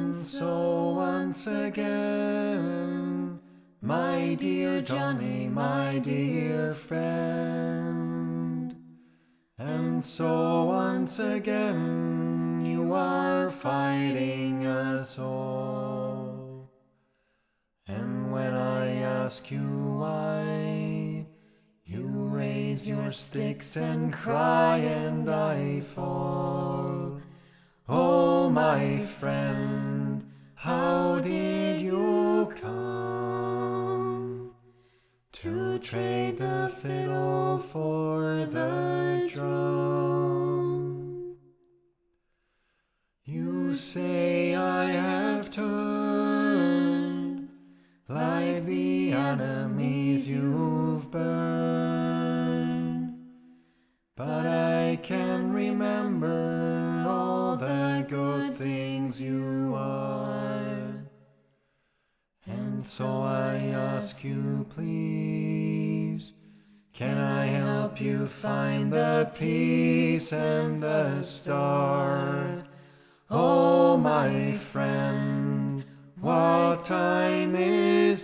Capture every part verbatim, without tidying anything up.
And so once again, my dear Johnny, my dear friend, and so once again you are fighting us all. And when I ask you why, you raise your sticks and cry and I fall. Oh, my friend, how did you come to trade the fiddle for the drum? You say I have turned like the enemies you've burned, but I can remember all the good things you are. And so I ask you, please, can I help you find the peace and the start? Oh, my friend, what time is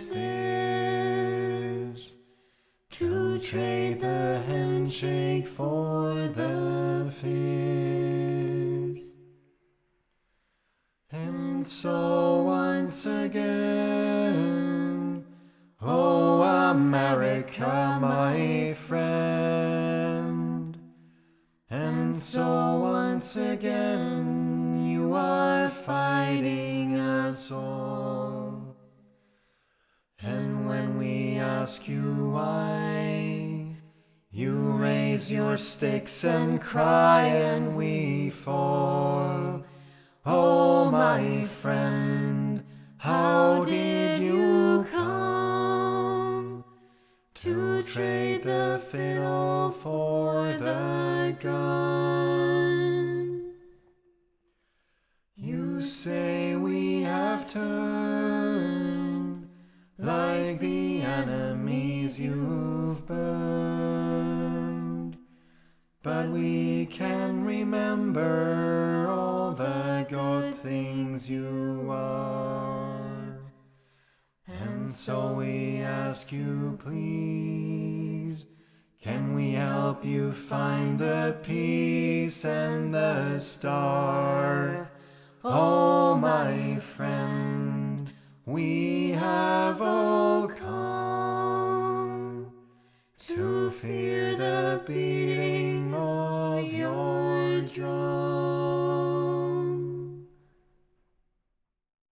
this to trade the handshake for the fist? And so once again, oh, America, my friend, and so once again you are fighting us all. And when we ask you why, you raise your sticks and cry and we fall. Oh, my friend, how did you come to trade the fiddle for the gun? You say we have turned like the enemies you've burned, but we can remember all the good things you are. And so we ask you, please, can we help you find the peace and the start?